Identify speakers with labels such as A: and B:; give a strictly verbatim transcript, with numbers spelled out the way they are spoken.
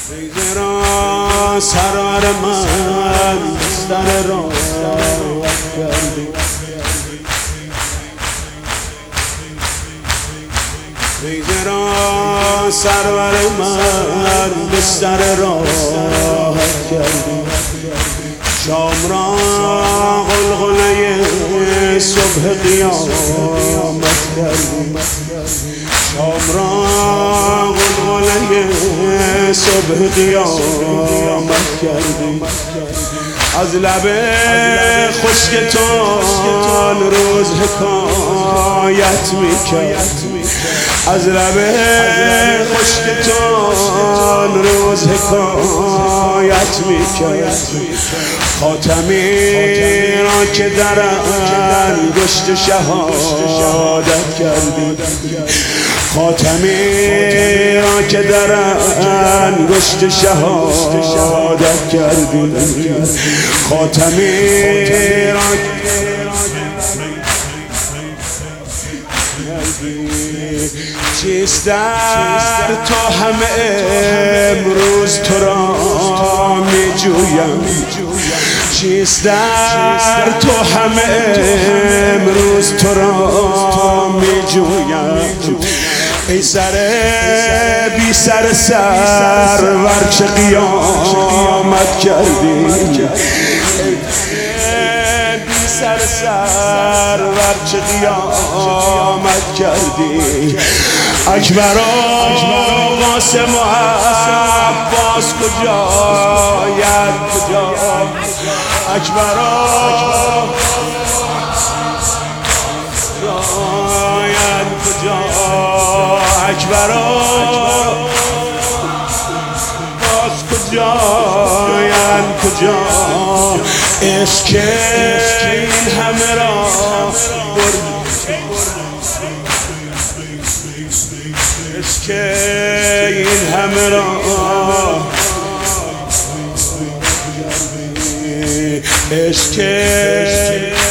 A: بیزرا سرار من بستر را کردی، بیزرا سرور من بستر را کردی. شام را غلغله صبح قیامت کردی، شام را غلغله صبح قیامت کردی. از لب خشکتان روز حکایت میکرد، از لب خشکتان روز حکایت میکرد. خاتمی را که در انگشت شهادت کردی، خاتمی را که در انگشت شهادت کردی، خاتمی را چیست در تو همه امروز تو را می جویم، چیست در تو همه امروز تو را می جویم. ای سر بی سر سرور چه قیامت کردی، بی سر سرور چه قیامت کردی. اکبر و قاسم و عباس کجاید کجا، اکبر و کجاید کجا، اکبر و باز کجاید کجا. عشق این همه را برد، عشق این همه را، عشق